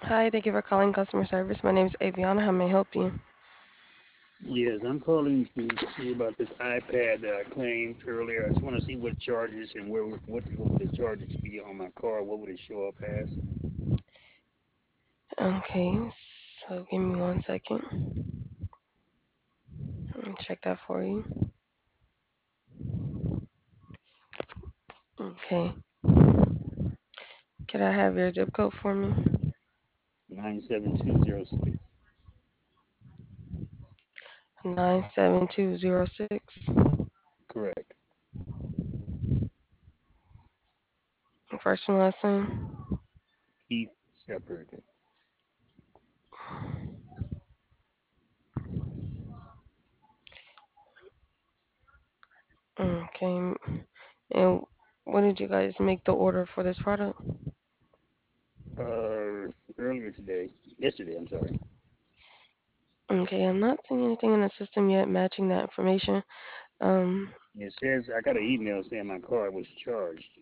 Hi, thank you for calling customer service. My name is Aviana. How may I help you? Yes, I'm calling to see about this iPad that I claimed earlier. I just want to see what charges and what would the charges be on my car? What would it show up as? Okay, so give me 1 second. Let me check that for you. Okay, can I have your zip code for me? 97206. 97206. Correct. First and last name. Keith Shepard. Okay, and when did you guys make the order for this product? Earlier today, yesterday, I'm sorry. Okay, I'm not seeing anything in the system yet matching that information. Um, It says I got an email saying my car was charged.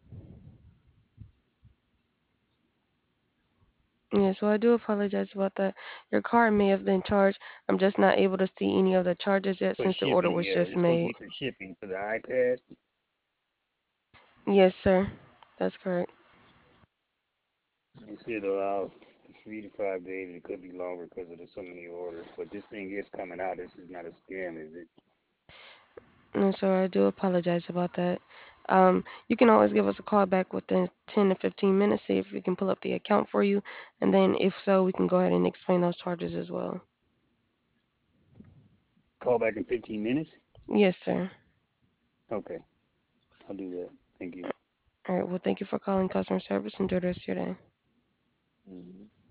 yeah, so I do apologize about that. Your card may have been charged. I'm just not able to see any of the charges yet For since the order shipping, was yeah, just it's supposed to made. be for shipping for the iPad. Yes, sir. That's correct. It said allow 3 to 5 days. It could be longer because of the so many orders. But this thing is coming out. This is not a scam, is it? And so I do apologize about that. You can always give us a call back within 10 to 15 minutes, see if we can pull up the account for you. And then if so, we can go ahead and explain those charges as well. Call back in 15 minutes? Yes, sir. Okay, I'll do that. Thank you. All right. Well, thank you for calling customer service. Enjoy the rest of your day. Mhm.